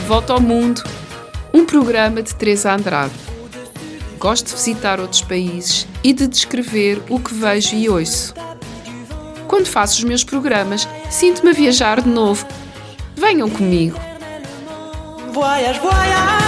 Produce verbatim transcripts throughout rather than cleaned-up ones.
Volta ao Mundo, um programa de Teresa Andrade. Gosto de visitar outros países e de descrever o que vejo e ouço. Quando faço os meus programas, sinto-me a viajar de novo. Venham comigo. Voyage, voyage.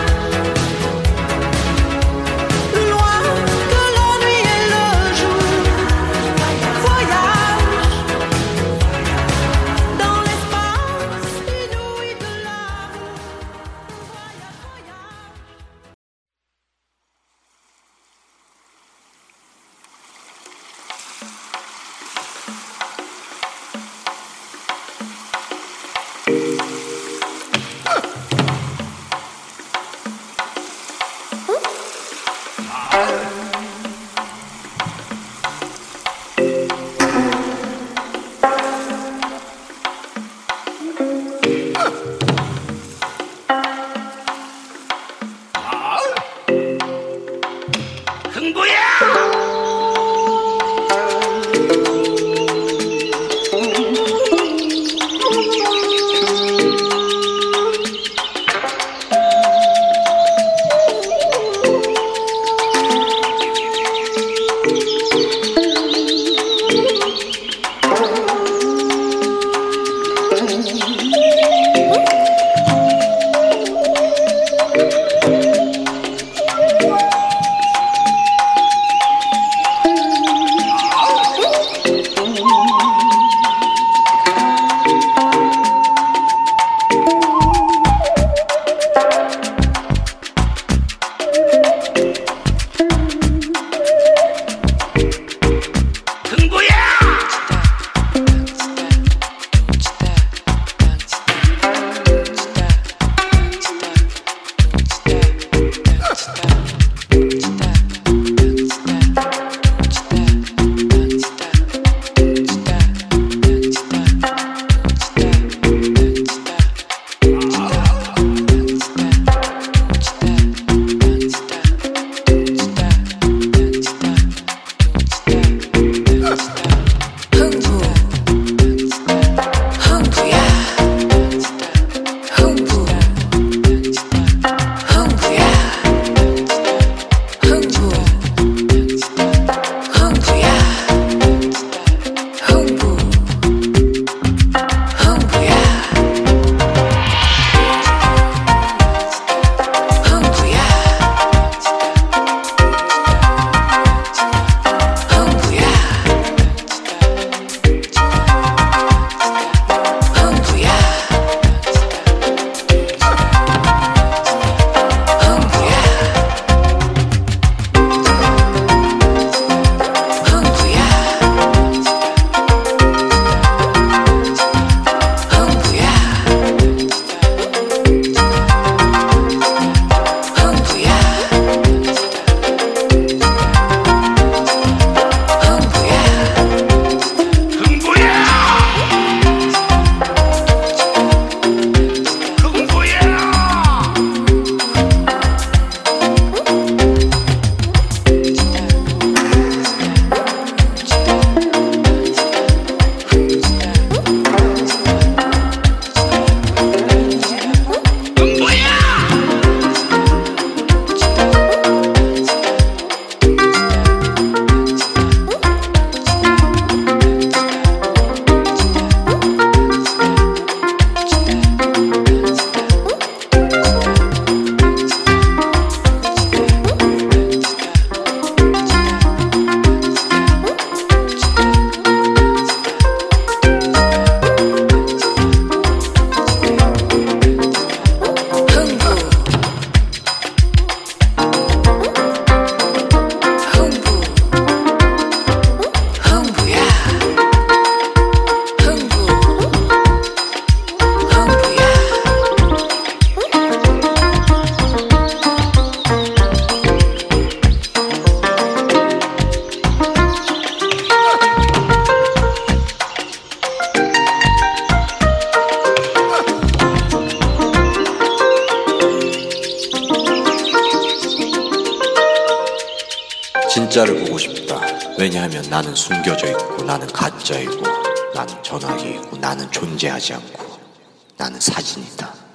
진짜를 보고 싶다. 왜냐하면 나는 숨겨져 있고, 나는 가짜이고, 나는 전화기이고, 나는 존재하지 않고, 나는 사진이다.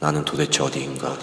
나는 도대체 어디인가?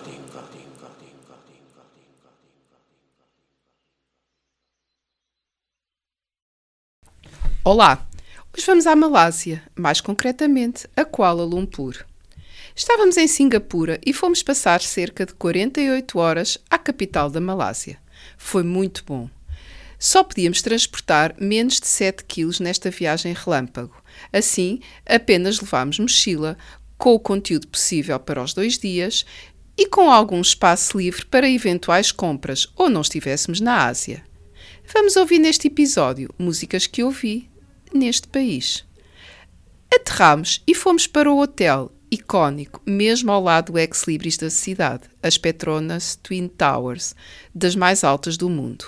Olá, hoje vamos à Malásia, mais concretamente a Kuala Lumpur. Estávamos em Singapura e fomos passar cerca de quarenta e oito horas à capital da Malásia. Foi muito bom. Só podíamos transportar menos de sete quilos nesta viagem relâmpago. Assim, apenas levámos mochila com o conteúdo possível para os dois dias e com algum espaço livre para eventuais compras ou não estivéssemos na Ásia. Vamos ouvir neste episódio músicas que ouvi neste país. Aterramos e fomos para o hotel icónico, mesmo ao lado do ex-libris da cidade, as Petronas Twin Towers, das mais altas do mundo.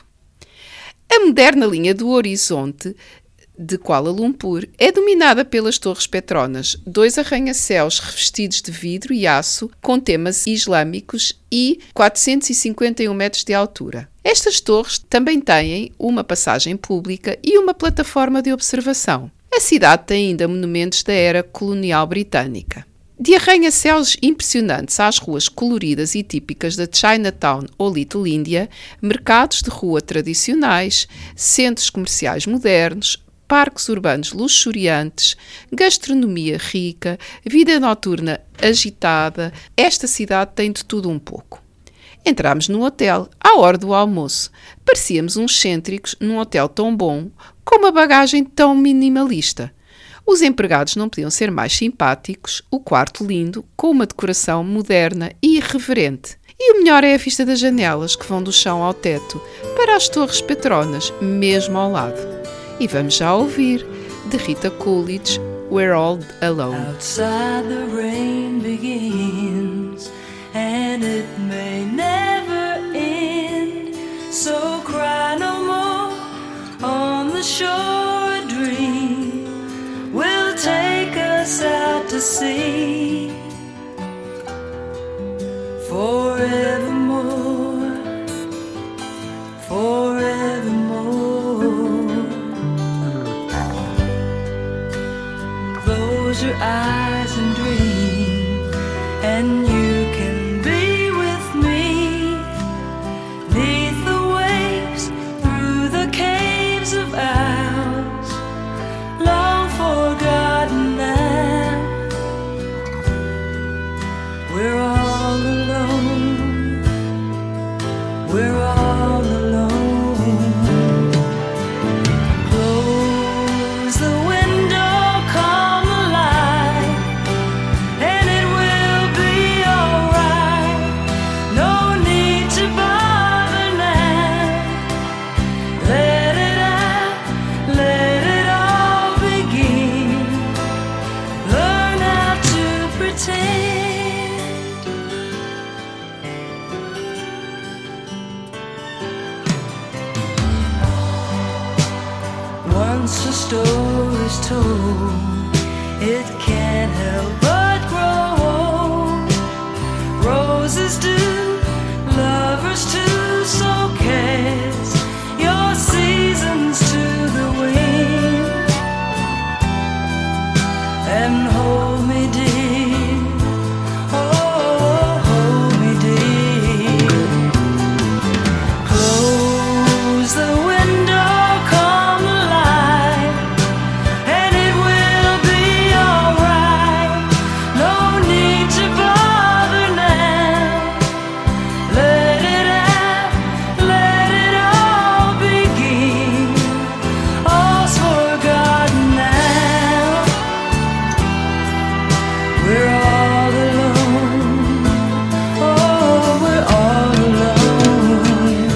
A moderna linha do Horizonte de Kuala Lumpur é dominada pelas Torres Petronas, dois arranha-céus revestidos de vidro e aço com temas islâmicos e quatrocentos e cinquenta e um metros de altura. Estas torres também têm uma passagem pública e uma plataforma de observação. A cidade tem ainda monumentos da era colonial britânica. De arranha-céus impressionantes às ruas coloridas e típicas da Chinatown ou Little India, mercados de rua tradicionais, centros comerciais modernos, parques urbanos luxuriantes, gastronomia rica, vida noturna agitada, esta cidade tem de tudo um pouco. Entramos no hotel à hora do almoço. Parecíamos uns excêntricos num hotel tão bom, com uma bagagem tão minimalista. Os empregados não podiam ser mais simpáticos, o quarto lindo, com uma decoração moderna e irreverente. E o melhor é a vista das janelas que vão do chão ao teto, para as Torres Petronas, mesmo ao lado. E vamos já ouvir, de Rita Coolidge, We're All Alone. Outside the rain begins, and it may never end. So cry no more on the shore. A dream will take us out to sea forevermore, forevermore. Close your eyes and dream, and you can be with me, 'neath the waves, through the caves of ours, long forgotten now. We're all alone, we're all alone. Close the window, calm the light, and it will be alright. No need to bother now. Let it out, let it all begin. Learn how to pretend. Once a story's told, it can't help but grow old. Roses do, lovers too, so cast your seasons to the wind, and hold me dear, oh, hold me dear. Close the window, calm the light, and it will be alright. No need to bother now. Let it out, let it all begin. All's forgotten now. We're all alone, oh, we're all alone.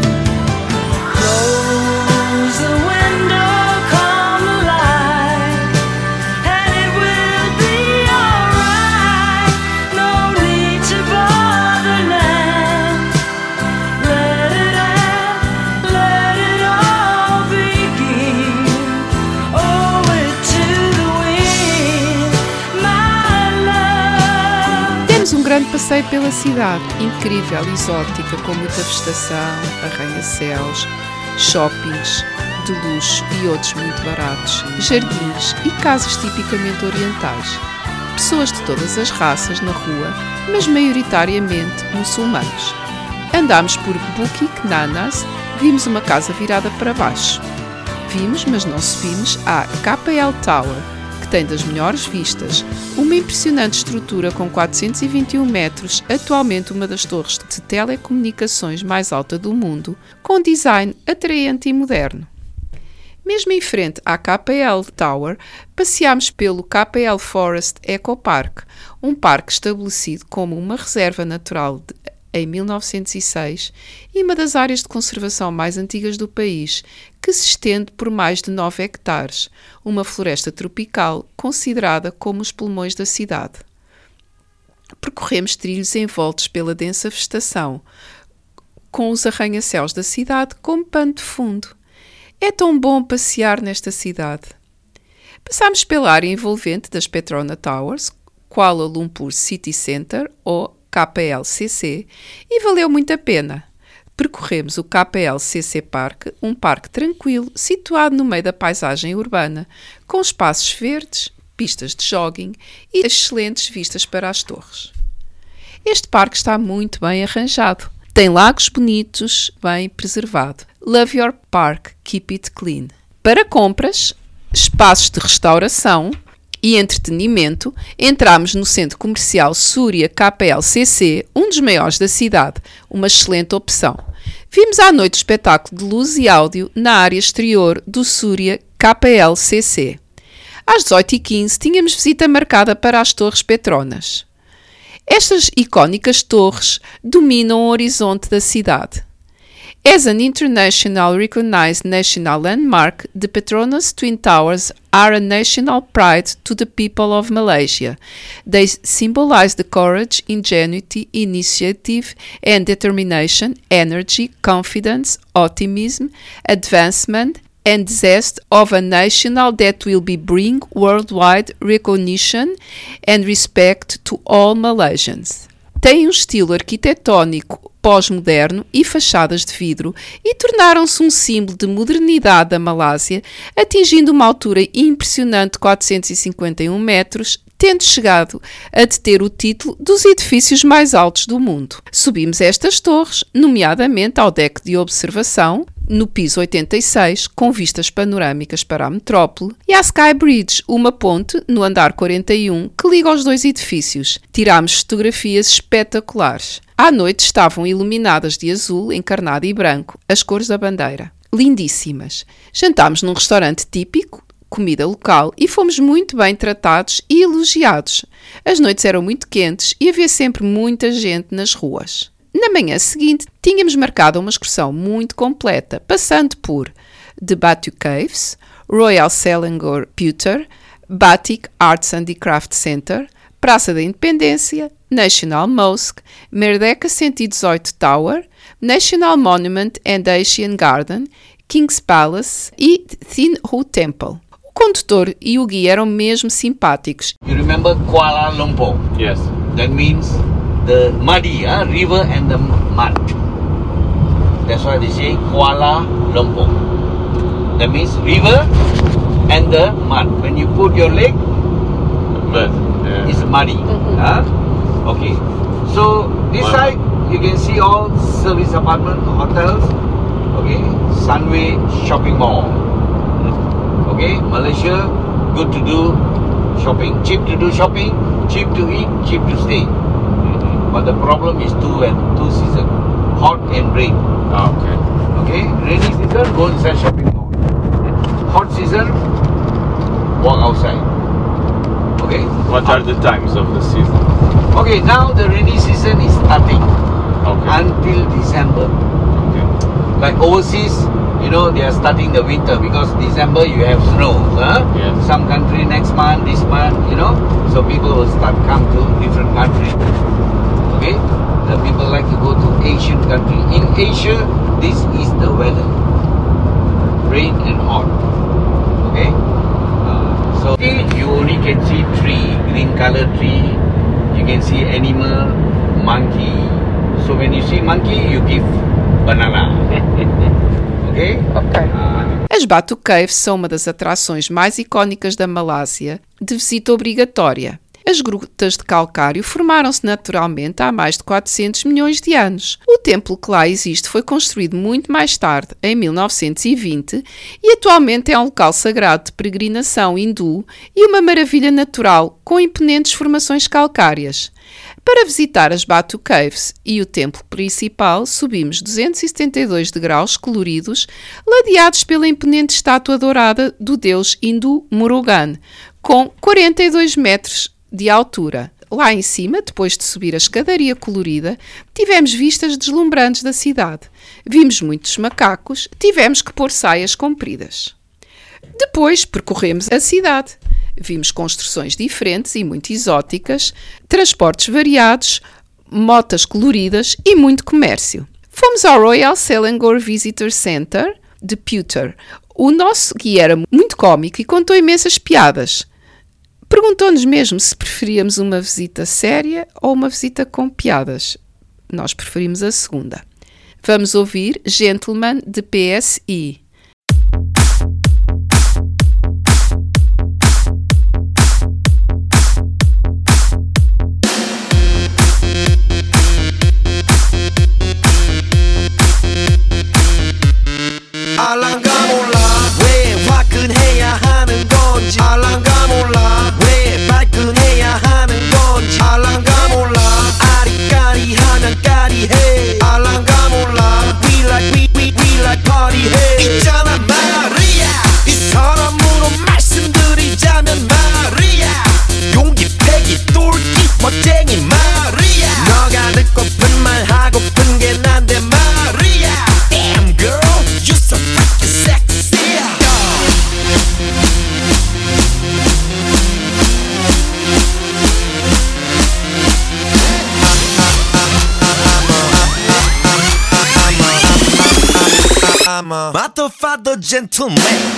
Close the window, calm the light, and it will be alright. No need to bother now. Let it out, let it all begin. Owe it to the wind, my love. Temos um grande passeio pela cidade, incrível, exótica, com muita vegetação, arranha-céus, shoppings de luxo e outros muito baratos, jardins e casas tipicamente orientais. pessoas de todas as raças na rua, mas maioritariamente muçulmanos. Andámos por Bukit Nanas, vimos uma casa virada para baixo. Vimos, mas não subimos, à K L Tower, que tem das melhores vistas, uma impressionante estrutura com quatrocentos e vinte e um metros, atualmente uma das torres de telecomunicações mais alta do mundo, com design atraente e moderno. Mesmo em frente à K L Tower, passeámos pelo K L Forest Eco Park, um parque estabelecido como uma reserva natural de, em mil novecentos e seis e uma das áreas de conservação mais antigas do país, que se estende por mais de nove hectares, uma floresta tropical considerada como os pulmões da cidade. Percorremos trilhos envoltos pela densa vegetação, com os arranha-céus da cidade como pano de fundo. É tão bom passear nesta cidade. Passámos pela área envolvente das Petronas Towers, Kuala Lumpur City Centre, ou K L C C, e valeu muito a pena. Percorremos o K L C C Park, um parque tranquilo, situado no meio da paisagem urbana, com espaços verdes, pistas de jogging e excelentes vistas para as torres. Este parque está muito bem arranjado. Tem lagos bonitos, bem preservado. Love your park, keep it clean. Para compras, espaços de restauração e entretenimento, entramos no centro comercial Surya K L C C, um dos maiores da cidade, uma excelente opção. Vimos à noite o espetáculo de luz e áudio na área exterior do Surya K L C C. Às dezoito e quinze tínhamos visita marcada para as Torres Petronas. Estas icónicas torres dominam o horizonte da cidade. As an international recognized national landmark, the Petronas Twin Towers are a national pride to the people of Malaysia. They symbolize the courage, ingenuity, initiative and determination, energy, confidence, optimism, advancement and zest of a nation that will be bring worldwide recognition and respect to all Malaysians. Tem um estilo arquitetónico pós-moderno e fachadas de vidro e tornaram-se um símbolo de modernidade da Malásia, atingindo uma altura impressionante de quatrocentos e cinquenta e um metros, tendo chegado a deter o título dos edifícios mais altos do mundo. Subimos estas torres, nomeadamente ao deck de observação, no piso oitenta e seis, com vistas panorâmicas para a metrópole, e à Sky Bridge, uma ponte no andar quarenta e um que liga os dois edifícios. Tirámos fotografias espetaculares. À noite estavam iluminadas de azul, encarnado e branco, as cores da bandeira. Lindíssimas. Jantámos num restaurante típico, comida local, e fomos muito bem tratados e elogiados. As noites eram muito quentes e havia sempre muita gente nas ruas. Na manhã seguinte, tínhamos marcado uma excursão muito completa, passando por The Batu Caves, Royal Selangor Pewter, Batik Arts and Craft Center, Praça da Independência, National Mosque, Merdeka cento e dezoito Tower, National Monument and Asian Garden, King's Palace e Thin Hu Temple. O condutor e o guia eram mesmo simpáticos. You remember Kuala Lumpur? Yes. That means the muddy, uh, river and the mud. That's why they say Kuala Lumpur. That means river and the mud. When you put your leg, Mud. Yeah. it's muddy. Huh? Okay. So this Mud. side you can see all service apartment, hotels. Okay. Sunway Shopping Mall. Okay. Malaysia, good to do shopping. Cheap to do shopping, cheap to eat, cheap to stay. But the problem is two and two season, hot and rain. Oh, okay. Okay, rainy season go inside shopping mall. Hot season walk outside. Okay. What are the times of the season? Okay, now the rainy season is starting Okay. until December. Okay. Like overseas, you know, they are starting the winter because December you have snow. Huh? Yes. Some country next month, this month, you know, so people will start come to different country. Okay, the people like to go to Asian country. In Asia, this is the weather, rain and hot. Okay, uh, so you only can see tree, green color tree. You can see animal, monkey. So when you see monkey, you give banana. Okay. Ok. Uh, As Batu Caves são uma das atrações mais icónicas da Malásia, de visita obrigatória. As grutas de calcário formaram-se naturalmente há mais de quatrocentos milhões de anos. O templo que lá existe foi construído muito mais tarde, em mil novecentos e vinte, e atualmente é um local sagrado de peregrinação hindu e uma maravilha natural com imponentes formações calcárias. Para visitar as Batu Caves e o templo principal, subimos duzentos e setenta e dois degraus coloridos, ladeados pela imponente estátua dourada do deus hindu Murugan, com quarenta e dois metros de altura. Lá em cima, depois de subir a escadaria colorida, tivemos vistas deslumbrantes da cidade. Vimos muitos macacos, tivemos que pôr saias compridas. Depois percorremos a cidade. Vimos construções diferentes e muito exóticas, transportes variados, motas coloridas e muito comércio. Fomos ao Royal Selangor Visitor Center de Putter. O nosso guia era muito cómico e contou imensas piadas. Perguntou-nos mesmo se preferíamos uma visita séria ou uma visita com piadas. Nós preferimos a segunda. Vamos ouvir Gentleman de P S I. 알랑가 몰라 왜 화끈해야 하는 건지 알랑가 몰라 왜 발끈해야 하는 건지 알랑가 몰라 아리까리하면 까리해 알랑가 몰라 We like we we we like party해 있잖아 마리아 이 사람으로 말씀드리자면 마리아 용기 패기 똘끼 멋쟁이 마리아 너가 듣고픈 말 하고픈 게 난데 마리아 Damn girl you so freaking sexy I'm a motherfucker gentleman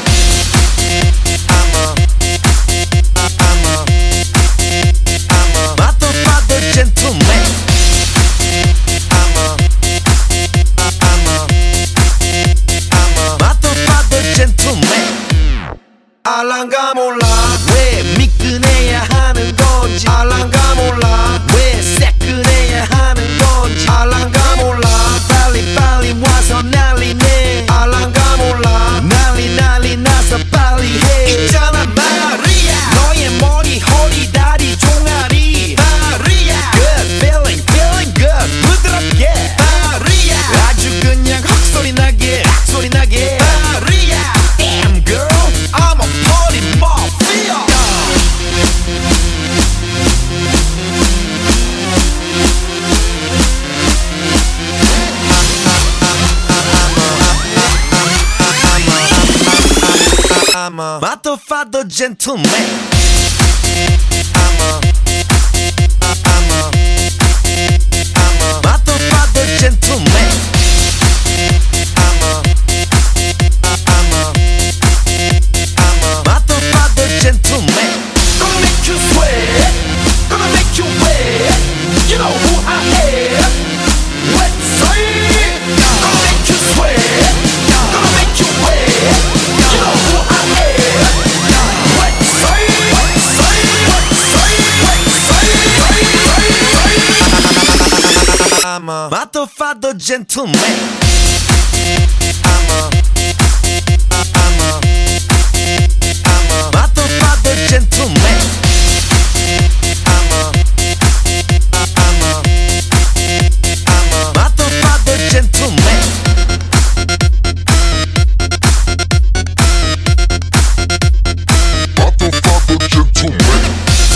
I'm a I'm a I'm a motherfucker gentleman I'm a I'm a I'm a motherfucker gentleman 알랑가 몰라 왜 미끈해야 하는 건지 알랑가 몰라 왜 새끈해야 하는 건지 알랑가 몰라 빨리 빨리 와서 난리네 알랑가 몰라 난리 난리 나서 빨리 해 있잖아 마리아 너의 머리 허리 다리 종아리 마리아 Good feeling feeling good 부드럽게 마리아 아주 그냥 헉소리 나게 헉소리 나게 마리아 Damn girl I'm a party mafia I'm a motherfucker gentleman I'm a I'm a I'm a motherfucker gentleman I'm a I'm a I'm a motherfucker gentleman Gonna make you sweat Gonna make you wet You know who I am Let's say Gonna make you sweat Gonna make you wet You know who I am Let's say Let's say Let's say Let's say I'm a motherfucker gentleman I'm a I'm a I'm a motherfucker gentleman I'm a I'm a I'm a motherfucker gentleman Motherfucker gentleman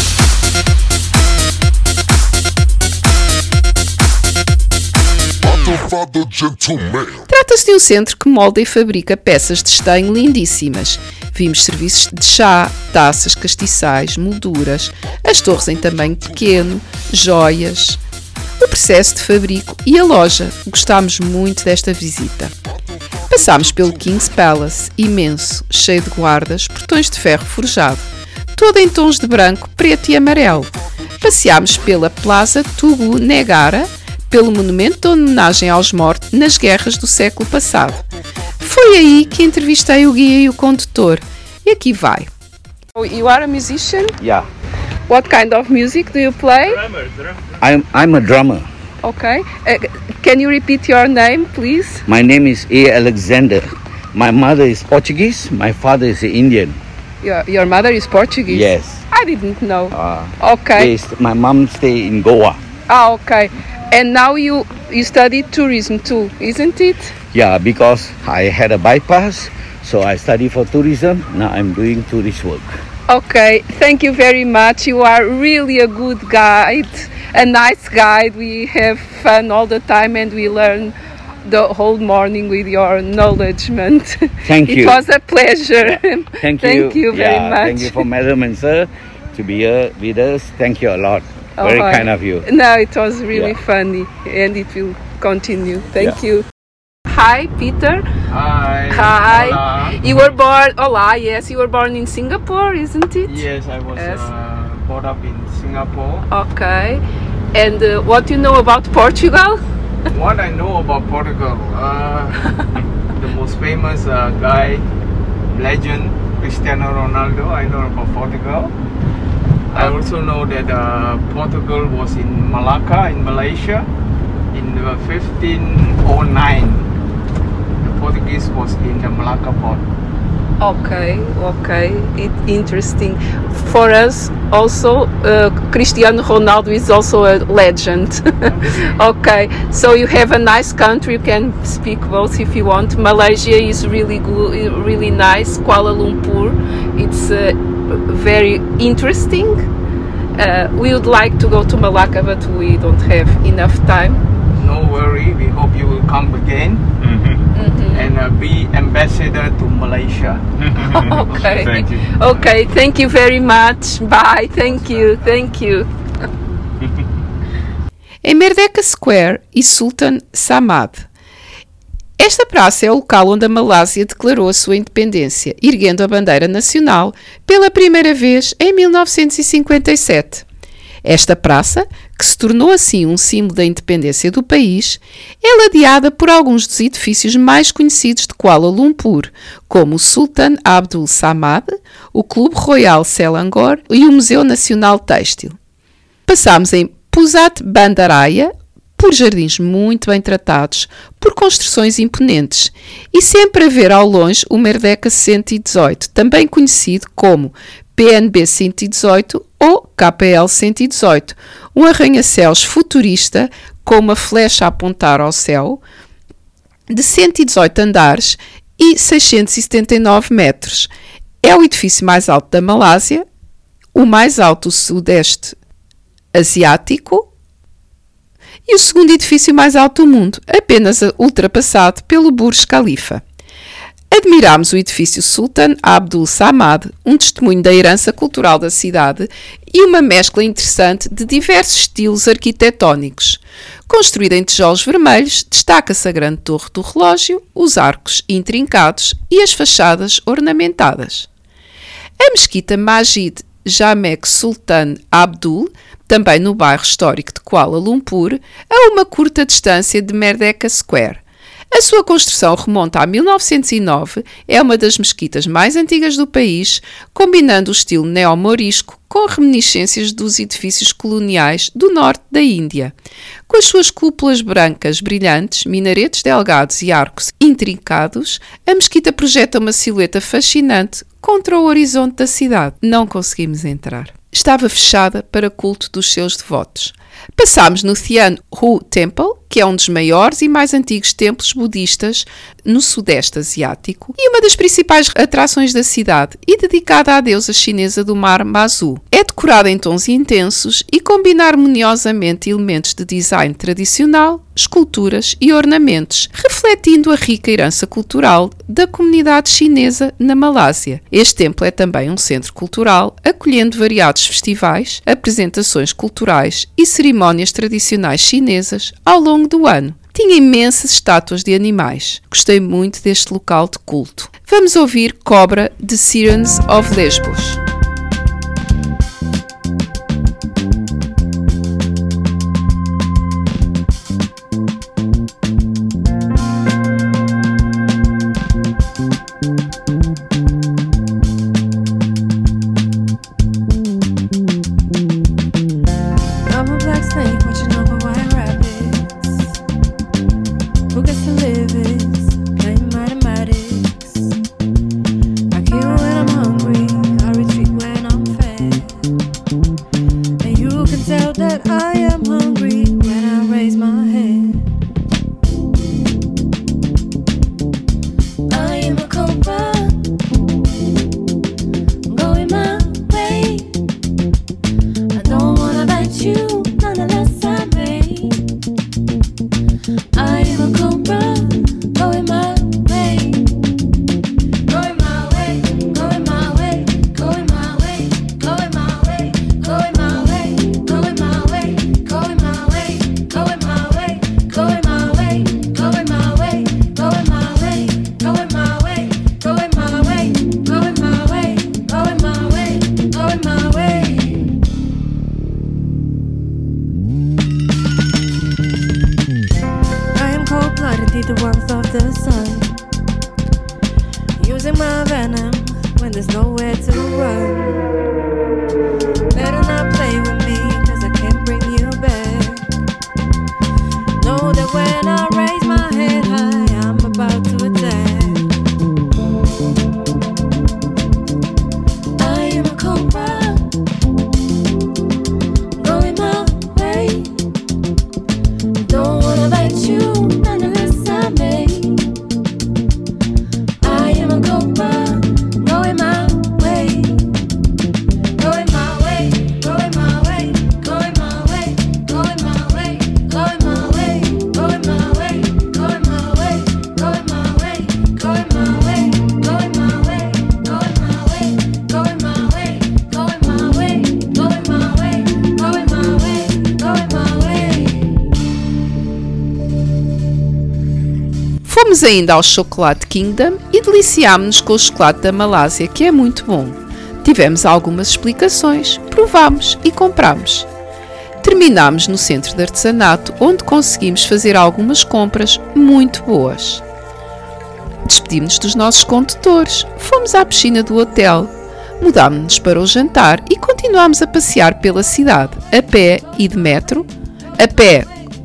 Motherfucker gentleman Trata-se de um centro que molda e fabrica peças de estanho lindíssimas. Vimos serviços de chá, taças, castiçais, molduras, as torres em tamanho pequeno, joias, o processo de fabrico e a loja. Gostámos muito desta visita. Passámos pelo King's Palace, imenso, cheio de guardas, portões de ferro forjado, todo em tons de branco, preto e amarelo. Passeámos pela Plaza Tugu Negara, pelo monumento de homenagem aos mortos nas guerras do século passado. Foi aí que entrevistei o guia e o condutor. E aqui vai. You are a musician? Yeah. What kind of music do you play? I'm, I'm a drummer. Okay. Uh, can you repeat your name, please? My name is A. Alexander. My mother is Portuguese. My father is Indian. Your, your mother is Portuguese? Yes. I didn't know. Uh, Okay. they st- my mom stay in Goa. Ah, okay. And now you, you study tourism too, isn't it? Yeah, because I had a bypass, so I study for tourism. Now I'm doing tourist work. Okay, thank you very much. You are really a good guide, a nice guide. We have fun all the time and we learn the whole morning with your acknowledgement. Thank It you. was a pleasure. Thank you. Thank you very yeah, much. Thank you for Madam and Sir to be here with us. Thank you a lot. Very Oh, kind of you. No, it was really Yeah. funny and it will continue. Thank Yeah. you. Hi, Peter. Hi. Hi. Hola. You were born, hola, yes, you were born in Singapore, isn't it? Yes, I was Yes. uh, brought up in Singapore. Okay. And uh, what do you know about Portugal? What I know about Portugal, uh, the most famous uh, guy, legend, Cristiano Ronaldo. I know about Portugal. I also know that uh, Portugal was in Malacca in Malaysia in uh, fifteen oh nine. The Portuguese was in the Malacca port. Okay, okay, it interesting. For us, also, uh, Cristiano Ronaldo is also a legend. Okay, so you have a nice country. You can speak both if you want. Malaysia is really good, really nice. Kuala Lumpur, it's uh, very interesting. Uh, we would like to go to Malacca, but we don't have enough time. No worry, we hope you will come again and uh, be ambassador to Malaysia. Okay. Thank you. Okay, thank you very much. Bye. Thank you. Thank you. Em Merdeka Square e Sultan Samad. Esta praça é o local onde a Malásia declarou a sua independência, erguendo a bandeira nacional pela primeira vez em mil novecentos e cinquenta e sete. Esta praça, que se tornou assim um símbolo da independência do país, é ladeada por alguns dos edifícios mais conhecidos de Kuala Lumpur, como o Sultan Abdul Samad, o Clube Royal Selangor e o Museu Nacional Têxtil. Passámos em Pusat Bandaraya, por jardins muito bem tratados, por construções imponentes e sempre a ver ao longe o Merdeka cento e dezoito, também conhecido como P N B cento e dezoito ou K P L cento e dezoito, um arranha-céus futurista com uma flecha a apontar ao céu, de cento e dezoito andares e seiscentos e setenta e nove metros. É o edifício mais alto da Malásia, o mais alto do Sudeste Asiático e o segundo edifício mais alto do mundo, apenas ultrapassado pelo Burj Khalifa. Admirámos o edifício Sultan Abdul Samad, um testemunho da herança cultural da cidade e uma mescla interessante de diversos estilos arquitetónicos. Construída em tijolos vermelhos, destaca-se a grande torre do relógio, os arcos intrincados e as fachadas ornamentadas. A mesquita Masjid Jamek Sultan Abdul, também no bairro histórico de Kuala Lumpur, a uma curta distância de Merdeka Square. A sua construção remonta a mil novecentos e nove, é uma das mesquitas mais antigas do país, combinando o estilo neo-morisco com reminiscências dos edifícios coloniais do norte da Índia. Com as suas cúpulas brancas brilhantes, minaretes delgados e arcos intrincados, a mesquita projeta uma silhueta fascinante contra o horizonte da cidade. Não conseguimos entrar. Estava fechada para culto dos seus devotos. Passámos no Thian Hu Temple, que é um dos maiores e mais antigos templos budistas no Sudeste Asiático e uma das principais atrações da cidade e dedicada à deusa chinesa do mar Mazu. É decorada em tons intensos e combina harmoniosamente elementos de design tradicional, esculturas e ornamentos, refletindo a rica herança cultural da comunidade chinesa na Malásia. Este templo é também um centro cultural, acolhendo variados festivais, apresentações culturais e cerimónias tradicionais chinesas ao longo do ano. Tinha imensas estátuas de animais. Gostei muito deste local de culto. Vamos ouvir Cobra de Sirens of Lesbos. Fomos ainda ao Chocolate Kingdom e deliciámos-nos com o chocolate da Malásia, que é muito bom. Tivemos algumas explicações, provámos e comprámos. Terminámos no centro de artesanato, onde conseguimos fazer algumas compras muito boas. Despedimos-nos dos nossos condutores, fomos à piscina do hotel, mudámos-nos para o jantar e continuámos a passear pela cidade, a pé e de metro, a pé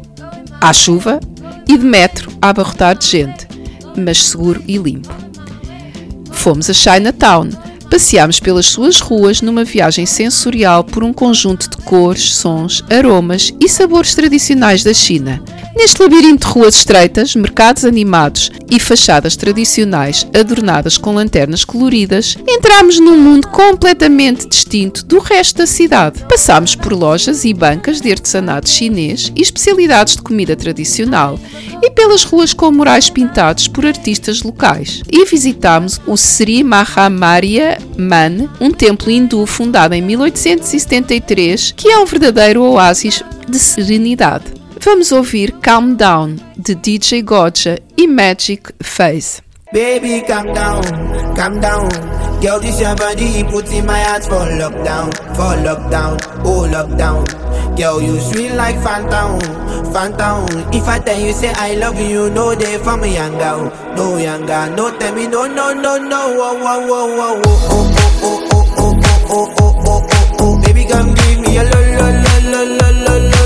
à chuva e de metro a abarrotar de gente, mas seguro e limpo. Fomos a Chinatown, passeámos pelas suas ruas numa viagem sensorial por um conjunto de cores, sons, aromas e sabores tradicionais da China. Neste labirinto de ruas estreitas, mercados animados e fachadas tradicionais adornadas com lanternas coloridas, entramos num mundo completamente distinto do resto da cidade. Passámos por lojas e bancas de artesanato chinês e especialidades de comida tradicional e pelas ruas com murais pintados por artistas locais. E visitámos o Sri Mahamariya Man, um templo hindu fundado em mil oitocentos e setenta e três, que é um verdadeiro oásis de serenidade. Vamos ouvir Calm Down, de D J Gotcha e Magic Face. Baby, calm down, calm down. Girl, this your body, put in my heart for lockdown, for lockdown, oh lockdown. Girl, you sweet like phantom, phantom. If I tell you say I love you, no day for me young girl, no young girl. No tell me no, no, no, no. Oh, oh, oh, oh, oh, oh, oh, oh, oh, oh, oh, oh, oh, oh. Baby, come give me a lo, lo, lo, lo, lo, lo, lo.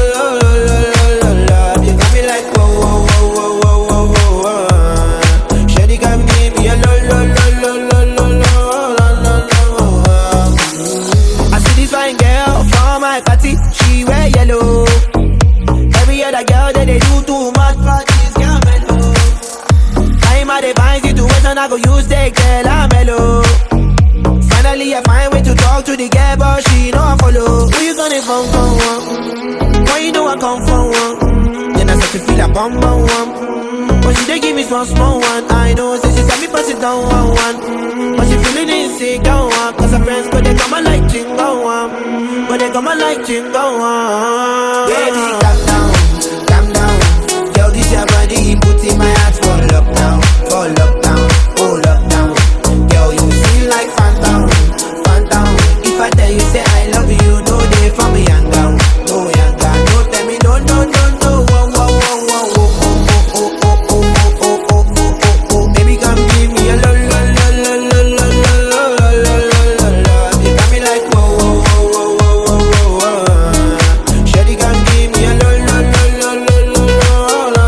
She wear yellow. Every other girl that they do too much for this girl mellow. I'm at a fine situation, I go use the girl I'm mellow. Finally I find way to talk to the girl, but she know I follow. Who you gonna phone for one? Why you know I come for one? Then I start to feel a bum bum one. But she they give me small small one. I know, say she said me pass it down one one. But she feeling insecure one. Cause her friends but they come and like jingle one. But they come and like jingle one. Baby, calm down, calm down. Girl, this your body, put in my heart for lockdown, for lockdown, oh lockdown. Girl, you feel like phantom, phantom. If I tell you say I love you, no day for me young girl, no young girl. No tell me no, no, no, no. Whoa, whoa, whoa, whoa, whoa, oh, oh, oh, oh, oh, oh, oh, oh, oh. Baby, come give me a lo, lo, lo, lo, lo, lo, lo, lo, lo, lo, lo. You got me like whoa, whoa, whoa, whoa, whoa, whoa, whoa. Shawty, come give me a lo, lo, lo, lo, lo, lo,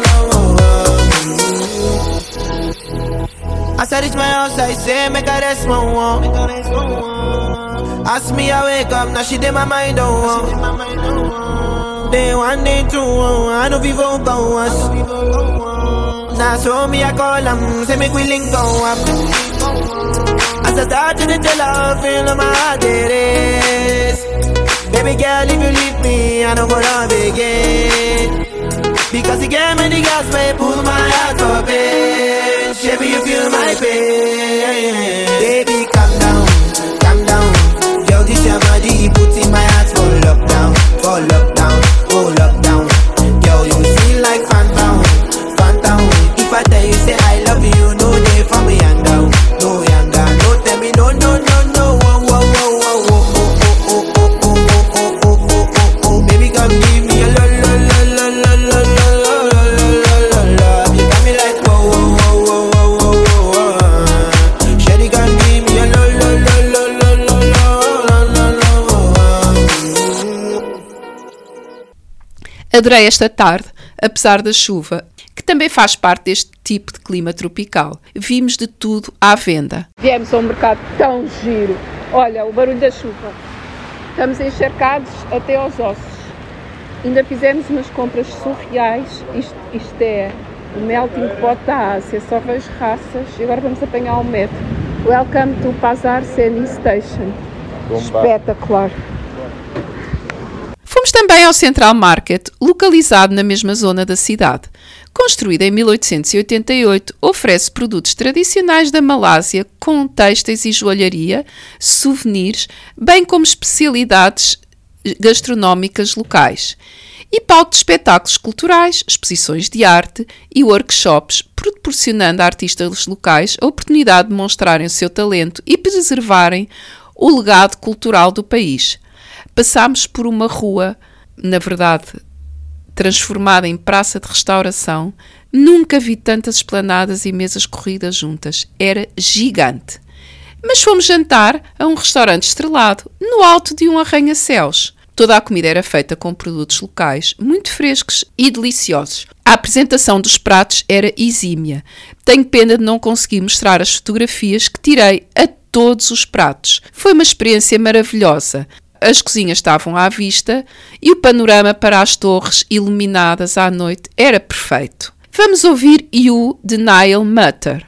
lo, lo, lo. As I reach my house, I say, make a rest, my one. Ask me, I wake up, now she did my mind, oh, oh. Day one, day two, oh, I know people go us. Now so me, I call them, say make we link go up. As I start to tell her, feel my heart it is. Baby girl, if you leave me, I don't go love again. Because you gave me the gas, babe, pull my heart up in. Baby, you feel my pain. Baby, calm down, calm down. Girl, this your body, put in my heart for lockdown, for lockdown, oh lockdown. Girl, you feel like phantom, phantom. If I tell you say I love you, no day for me young girl, no young girl. No tell me no, no, no, no. Whoa, whoa, whoa, whoa, oh, oh, oh, oh, oh, oh, oh, oh, oh, oh. Baby, come give me a lo, lo, lo, lo, lo, lo, lo, lo, lo, lo, lo. You got me like whoa, whoa, whoa, whoa, whoa, whoa, whoa. Shawty, come give me a lo, lo, lo, lo, lo, lo, lo, lo, lo. Adorei esta tarde, apesar da chuva, que também faz parte deste tipo de clima tropical. Vimos de tudo à venda. Viemos a um mercado tão giro. Olha, o barulho da chuva. Estamos encharcados até aos ossos. Ainda fizemos umas compras surreais. Isto, isto é o melting pot da Ásia. Só vejo raças. E agora vamos apanhar o metro. Welcome to Pasar Seni Station. Espetacular. Fomos também ao Central Market, localizado na mesma zona da cidade. Construído em mil oitocentos e oitenta e oito, oferece produtos tradicionais da Malásia com têxteis e joalharia, souvenirs, bem como especialidades gastronómicas locais. E palco de espetáculos culturais, exposições de arte e workshops, proporcionando a artistas locais a oportunidade de mostrarem o seu talento e preservarem o legado cultural do país. Passámos por uma rua, na verdade, transformada em praça de restauração. Nunca vi tantas esplanadas e mesas corridas juntas. Era gigante. Mas fomos jantar a um restaurante estrelado, no alto de um arranha-céus. Toda a comida era feita com produtos locais, muito frescos e deliciosos. A apresentação dos pratos era exímia. Tenho pena de não conseguir mostrar as fotografias que tirei a todos os pratos. Foi uma experiência maravilhosa. As cozinhas estavam à vista e o panorama para as torres iluminadas à noite era perfeito. Vamos ouvir You, de Niall Mutter.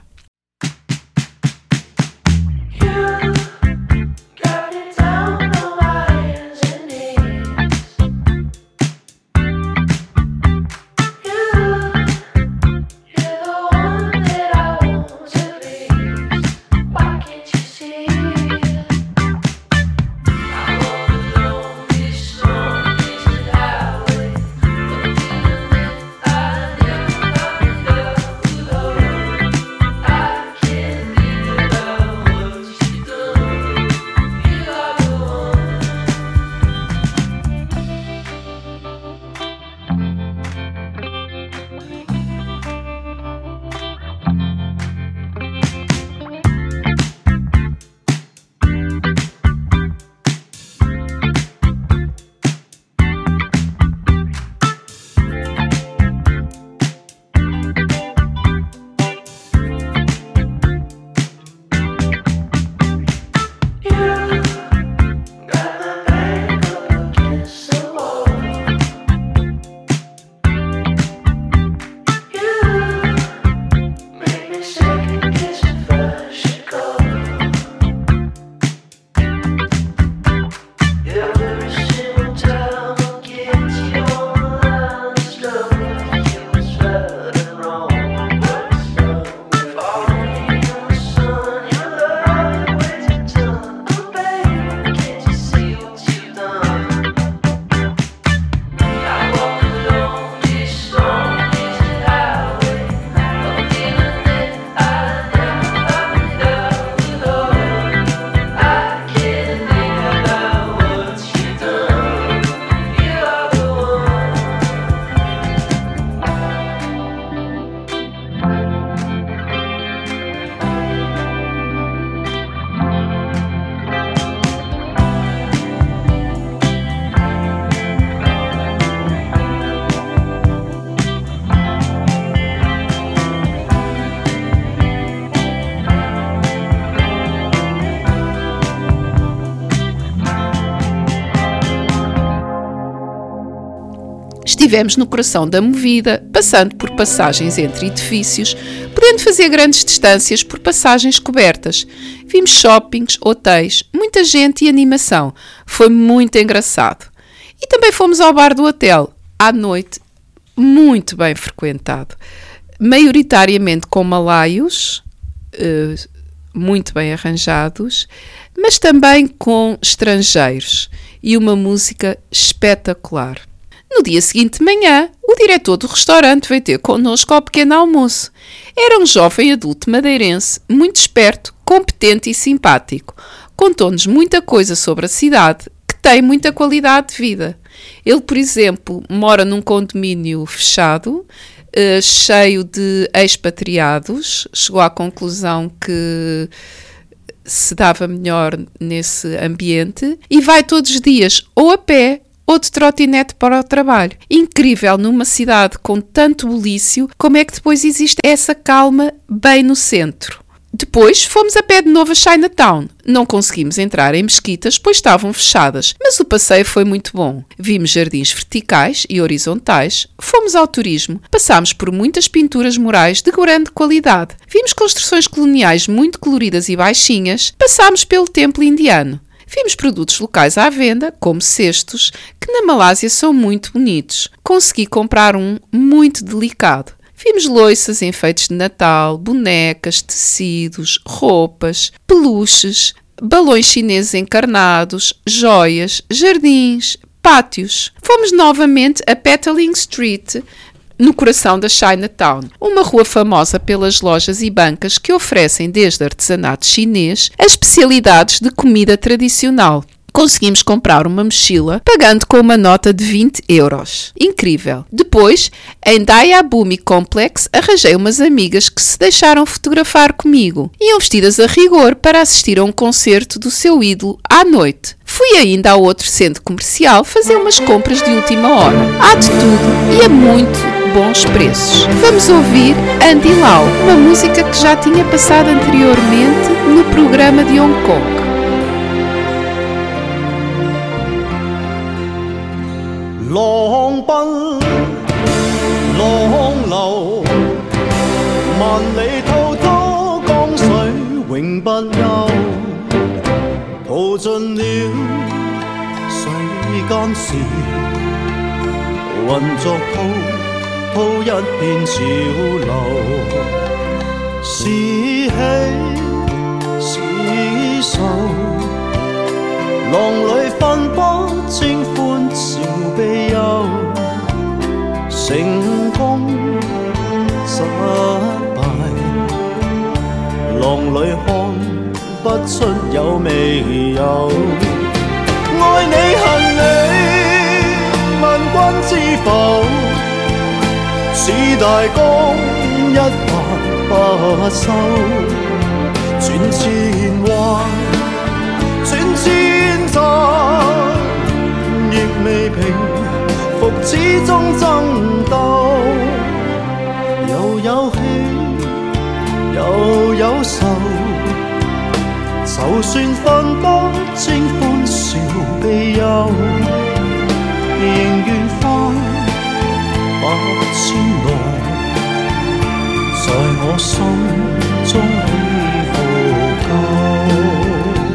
Estivemos no coração da movida, passando por passagens entre edifícios, podendo fazer grandes distâncias por passagens cobertas. Vimos shoppings, hotéis, muita gente e animação. Foi muito engraçado. E também fomos ao bar do hotel, à noite, muito bem frequentado. Maioritariamente com malaios, muito bem arranjados, mas também com estrangeiros e uma música espetacular. No dia seguinte de manhã, o diretor do restaurante veio ter connosco ao pequeno almoço. Era um jovem adulto madeirense, muito esperto, competente e simpático. Contou-nos muita coisa sobre a cidade, que tem muita qualidade de vida. Ele, por exemplo, mora num condomínio fechado, uh, cheio de expatriados. Chegou à conclusão que se dava melhor nesse ambiente e vai todos os dias ou a pé ou de trotinete para o trabalho. Incrível numa cidade com tanto bulício, como é que depois existe essa calma bem no centro. Depois fomos a pé de novo a Chinatown. Não conseguimos entrar em mesquitas, pois estavam fechadas, mas o passeio foi muito bom. Vimos jardins verticais e horizontais, fomos ao turismo, passámos por muitas pinturas murais de grande qualidade, vimos construções coloniais muito coloridas e baixinhas, passámos pelo templo indiano. Vimos produtos locais à venda, como cestos, que na Malásia são muito bonitos. Consegui comprar um muito delicado. Vimos loiças, enfeites de Natal, bonecas, tecidos, roupas, peluches, balões chineses encarnados, joias, jardins, pátios. Fomos novamente a Petaling Street, no coração da Chinatown, uma rua famosa pelas lojas e bancas que oferecem desde artesanato chinês a especialidades de comida tradicional. Conseguimos comprar uma mochila pagando com uma nota de vinte euros. Incrível! Depois, em Dayabumi Complex, arranjei umas amigas que se deixaram fotografar comigo. Iam vestidas a rigor para assistir a um concerto do seu ídolo à noite. Fui ainda ao outro centro comercial fazer umas compras de última hora. Há de tudo e a muito bons preços. Vamos ouvir Andy Lau, uma música que já tinha passado anteriormente no programa de Hong Kong. 浪奔浪流，萬里滔滔江水永不休，淘盡了世間事，混作滔滔一片潮流，是喜是愁，浪裏分不清歡笑悲憂，成功失敗，浪裏看不出有未有。愛你恨你，問君知否？似大江一發不收，轉千彎，轉千載，亦未平復始終爭鬥，又有喜又有愁，就算分不清歡笑悲憂，仍願翻百千浪，在我心中起伏夠。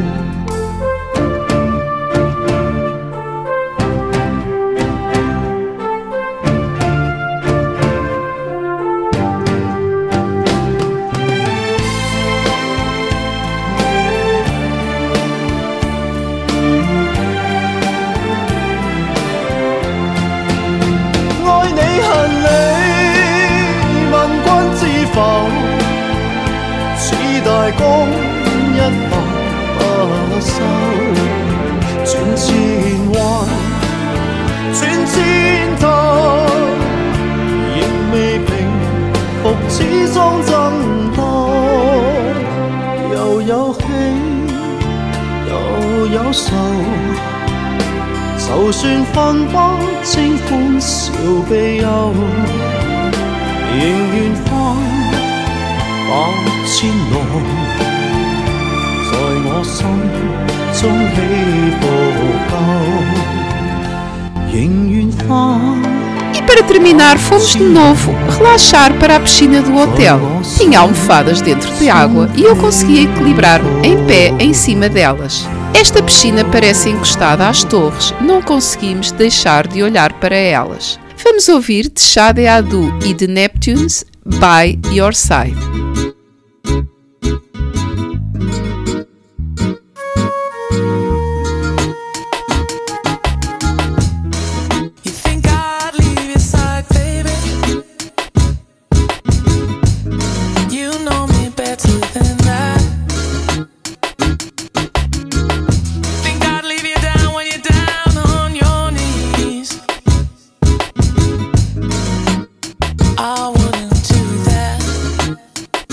大江一發不收，轉千彎，轉千灘，亦未平復始終爭鬥，又有喜又有愁，就算分不清歡笑悲憂，仍願翻百千浪，在我心中起伏夠，仍願翻。 E para terminar, fomos de novo relaxar para a piscina do hotel. Tinha almofadas dentro de água e eu conseguia equilibrar-me em pé em cima delas. Esta piscina parece encostada às torres, não conseguimos deixar de olhar para elas. Vamos ouvir de Shade Adu e de Neptunes, By Your Side. I wouldn't do that.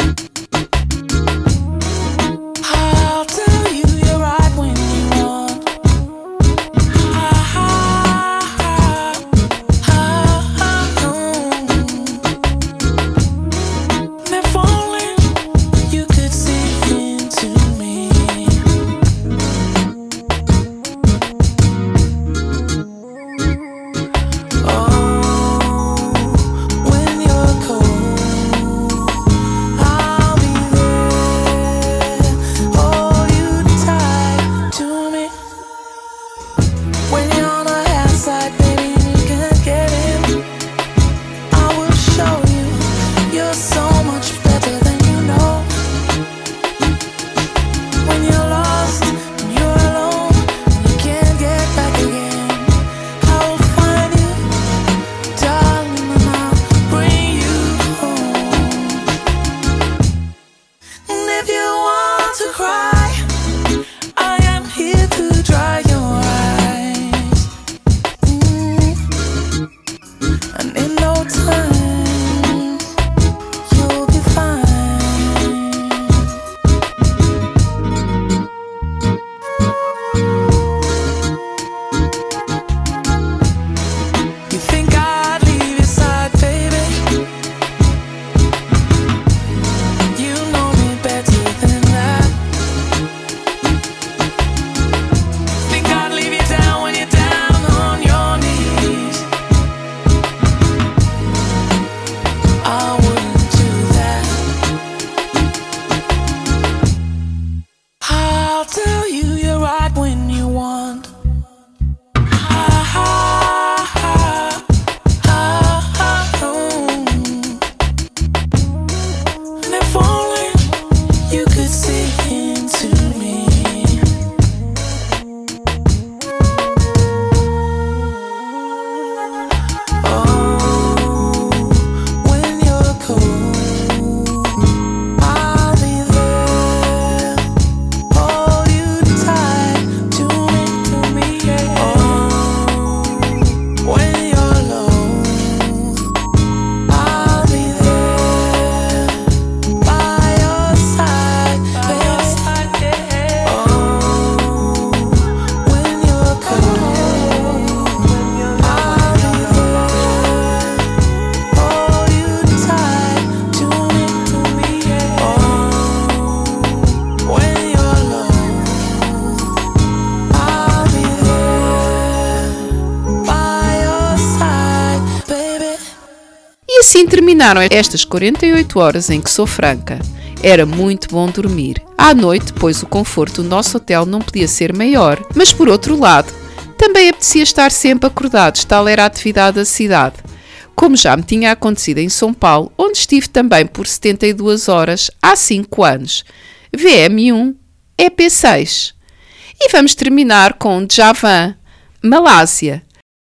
E assim terminaram estas quarenta e oito horas em que sou franca. Era muito bom dormir. À noite, pois o conforto do nosso hotel não podia ser maior. Mas por outro lado, também apetecia estar sempre acordados, tal era a atividade da cidade. Como já me tinha acontecido em São Paulo, onde estive também por setenta e duas horas há cinco anos. V M um, E P seis. E vamos terminar com Javan, Malásia.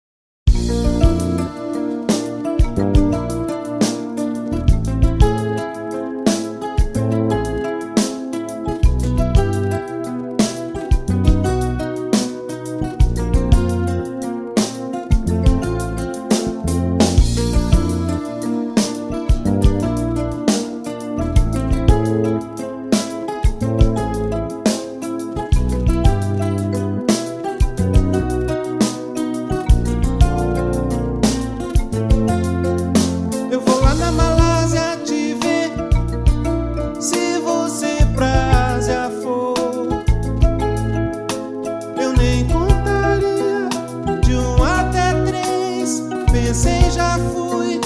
Pensei, já fui,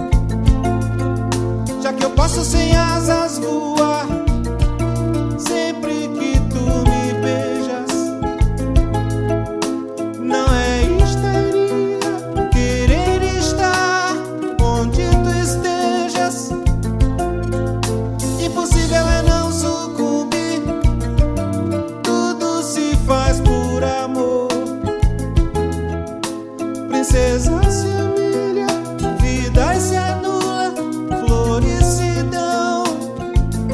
já que eu posso sem asas voar, sempre que tu me beijas. Não é histeria querer estar onde tu estejas. Impossível é não sucumbir, tudo se faz por amor. Princesa se humilha, vida se anula, flores se dão.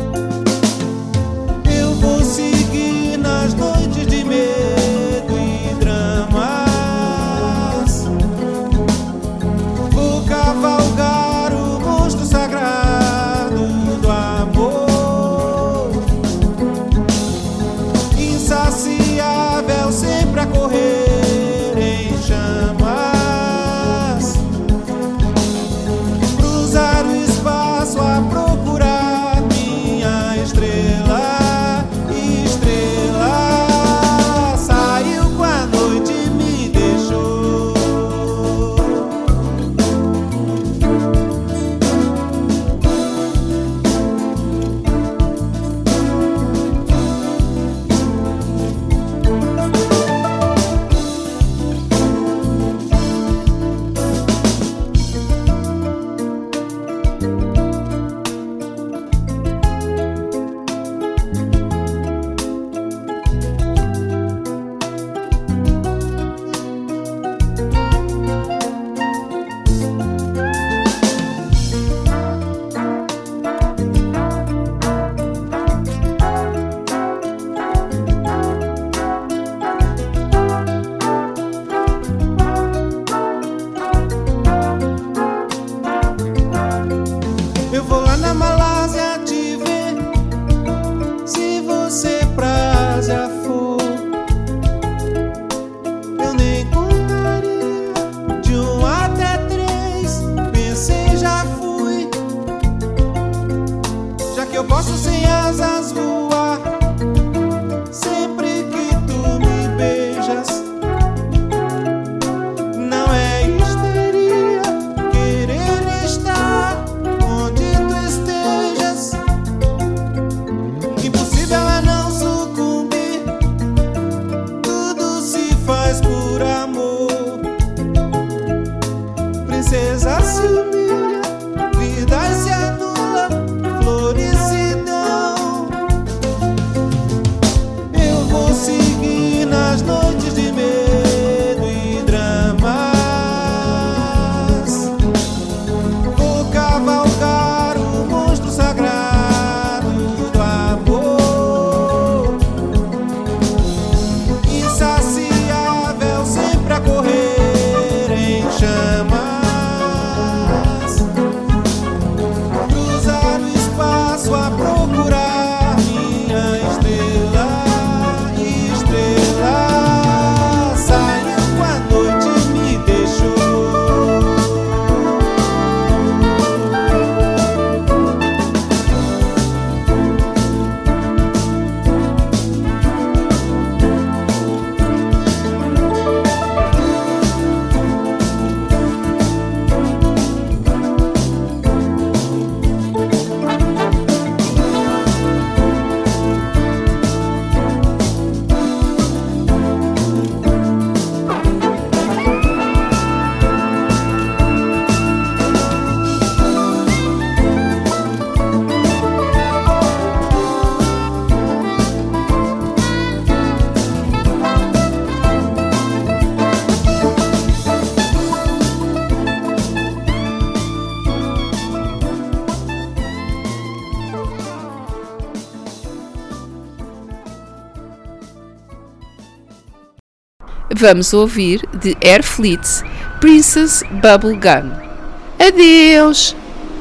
Vamos ouvir de Air Fleet, Princess Bubblegum. Adeus!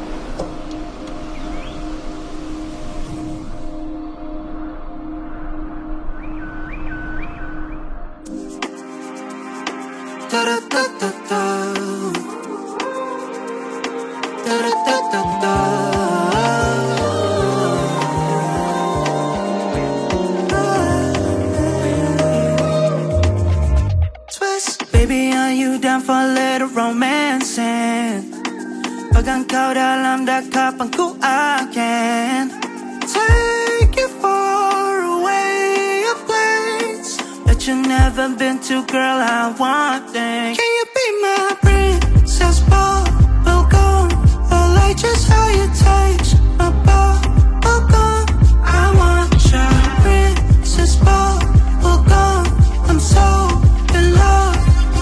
Baby, are you down for a little romancing? Pag ang kaudalam da kapang kuakin, take you far away a place that you've never been to, girl, I want things. Can you be my princess bubblegum? I like just how you taste my bubblegum. I want your princess bubblegum. I'm so in love.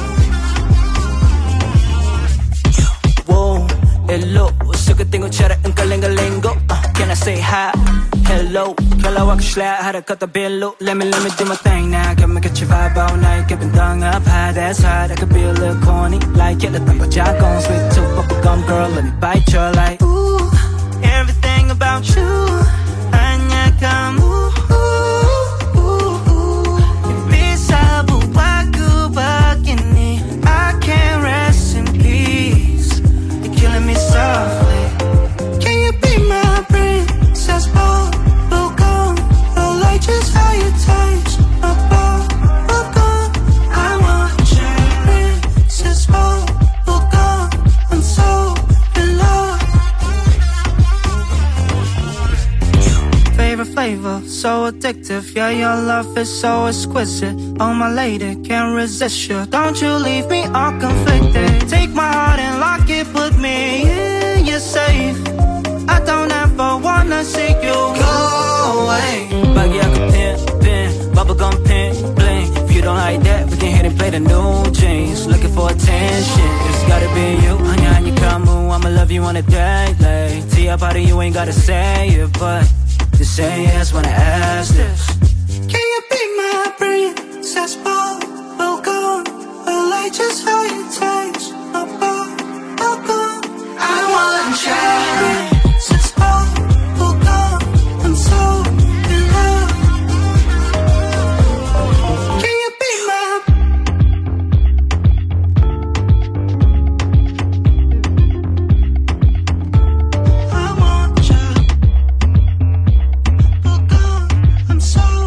Whoa, hello, sugating ko tsara ang kalingalingo. uh, Can I say hi? Hello, kalawa ko slide, had a cut the bello. Let me, let me do my thing now. Got me get your vibe all night, keep it done up high, that's hard. I could be a little corny, like it, let me put your gone sweet tooth, bubble gum, girl, let me bite your like. Ooh, everything about you, anya kam, ooh, ooh, ooh, ooh. Ibisa buwag ko bakini, I can't rest in peace. You're killing me softly. Can you be my princess bubblegum? I like just how you taste my bubblegum. I want your princess bubblegum. I'm so in love. Favorite flavor, so addictive. Yeah, your love is so exquisite. Oh my lady, can't resist you. Don't you leave me all conflicted. Take my heart and lock it, put me in your safe. I don't ever wanna see you go away. Baggy, I could pin, pin, bubblegum pin, bling. If you don't like that, we can hit and play the new jeans. Looking for attention, it's gotta be you. Anya, anya, kamu, I'ma love you on a daily. Tia, body, you ain't gotta say it, but just say yes when I ask this. Can you be my princess bubblegum? I like just how you taste my bubblegum. I want you. I'm so in love. Can you be my? I want you. I'm so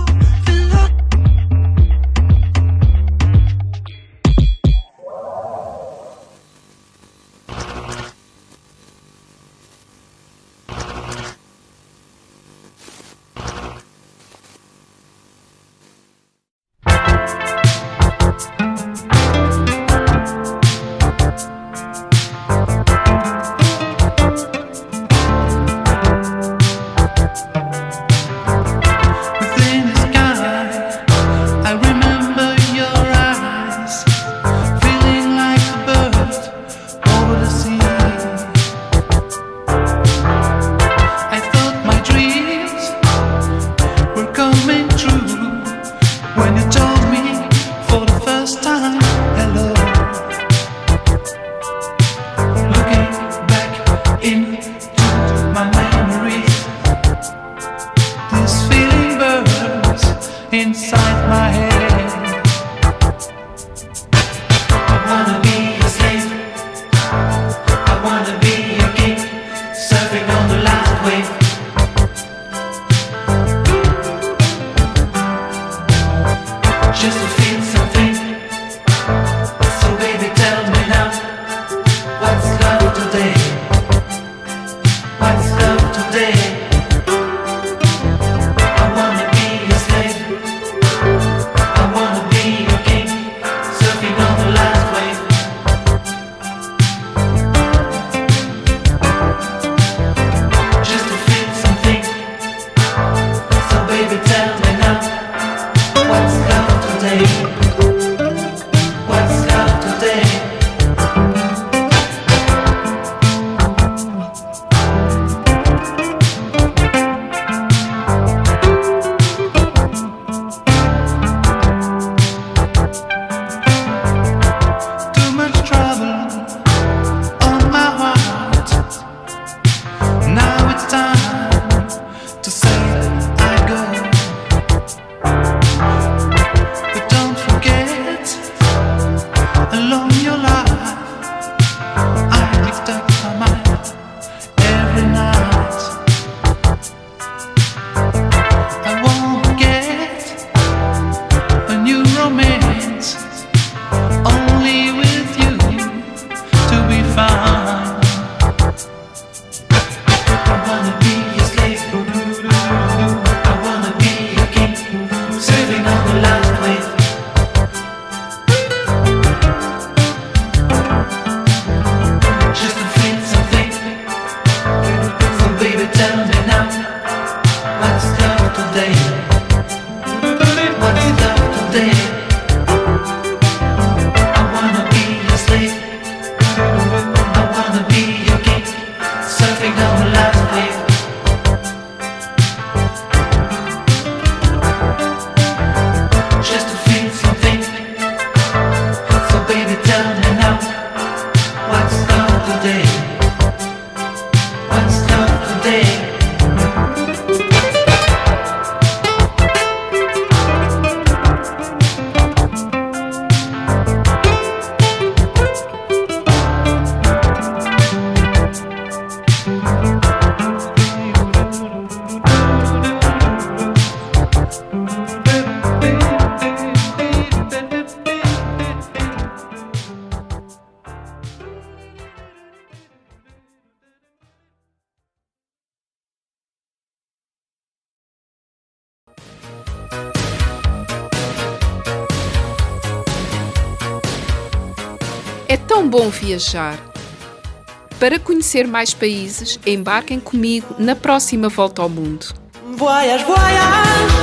É tão bom viajar. Para conhecer mais países, embarquem comigo na próxima volta ao mundo. Voyage, voyage